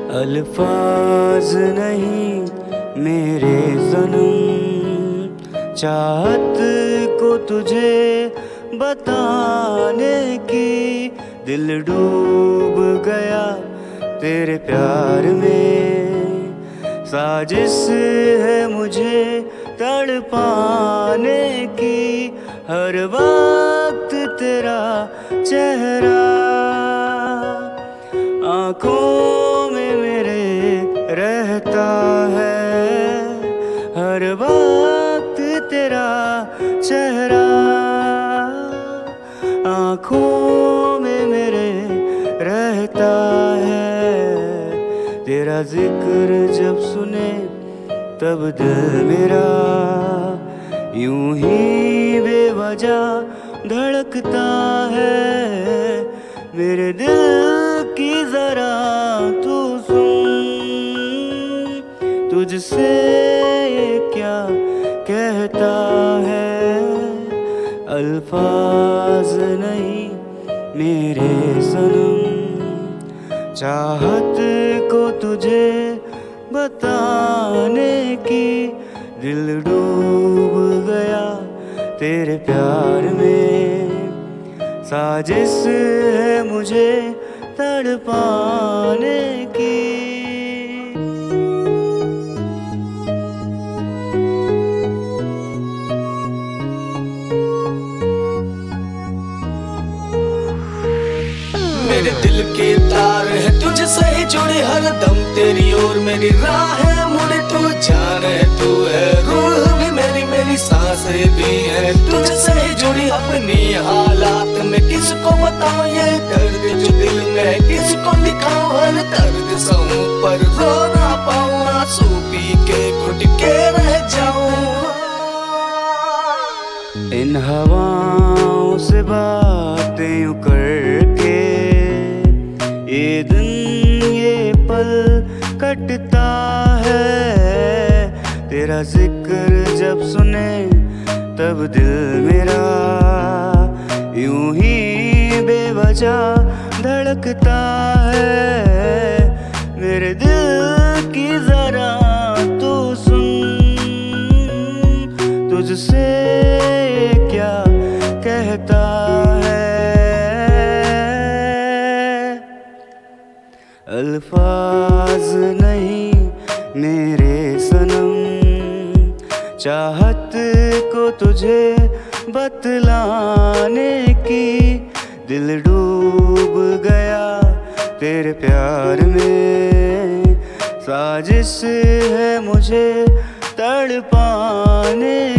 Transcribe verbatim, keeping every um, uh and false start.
अल्फाज नहीं मेरे सनम, चाहत को तुझे बताने की। दिल डूब गया तेरे प्यार में, साजिश है मुझे तड़पाने की। हर वक्त तेरा चेहरा आँखों में मेरे रहता है। हर वक्त तेरा चेहरा आँखों में मेरे रहता है। तेरा जिक्र जब सुने तब दिल मेरा यूं ही बेवजह धड़कता है। मेरे दिल की जरा तू सुन, तुझसे ये क्या कहता है। अल्फाज नहीं मेरे सनम, चाहत को तुझे बताने की। दिल डूब गया तेरे प्यार में, साजिश है मुझे तड़पाने की। मेरे दिल के तार है तुझसे ही जुड़े, हर दम तेरी ओर मेरी राह है मुड़े। तू जान है तू है रूह भी मेरी, मेरी सांसें भी है तुझसे ही जुड़ी। अपनी हालात में किसको बताऊं ये दर्द जो दिल में, किसको दिखाऊं हर दर्द सहूं पर रो ना पाऊं। आंसू पी के घुट के रह जाऊं। इन हवाओं से बातें यूं करके ये दिन ये पल कटता है। तेरा जिक्र जब सुने तब दिल मेरा यूं ही बेवजह धड़कता है। मेरे दिल की जरा तू सुन, तुझसे क्या कहता है। अल्फाज नहीं मेरे सनम, चाहत को तुझे बतलाने की। दिल डूब गया तेरे प्यार में, साजिश है मुझे तड़पाने